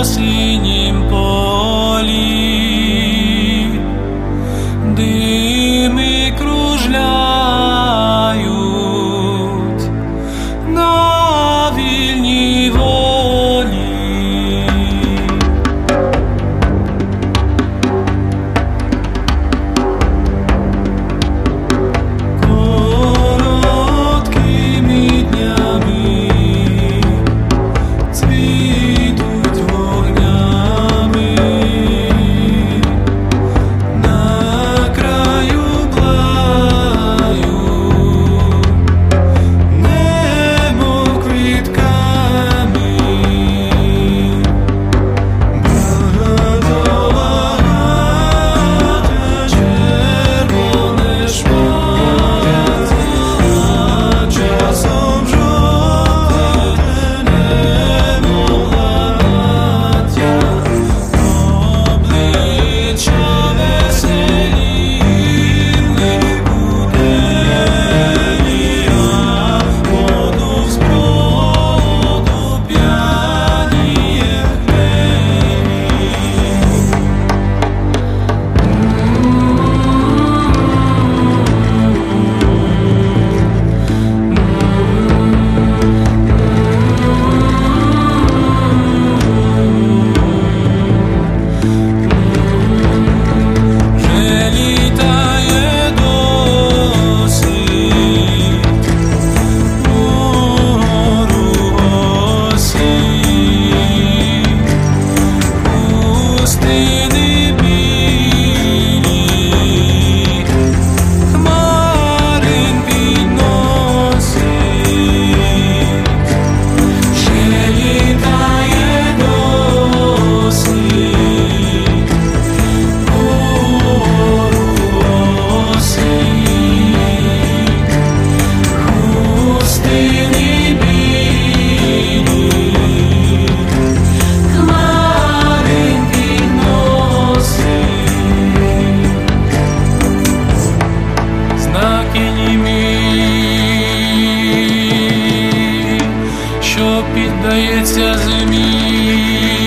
синім полі, дими кружляють на вільній волі. Короткими днями цвітуть вогнями на краю плаю, немов квітками. Багато червоне шмаття, часом жовте, немов латя, обличчя веселі, будені, а воду з броду п'яніє вже літає досить вгору осінь, пустини білі хмарин підносить, вже літає досить вгору осінь, пустини білі хмарин підносить. Знаки німі, що піддається зимі.